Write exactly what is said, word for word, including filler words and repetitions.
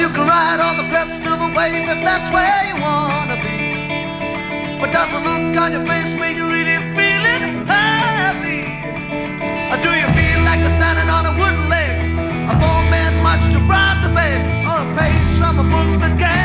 You can ride on the crest of a wave if that's where you wanna be. But does the look on your face make you really feeling happy? Or do you feel like you're standing on a wooden leg, a four-man march to Broad Bay, or a page from a book that can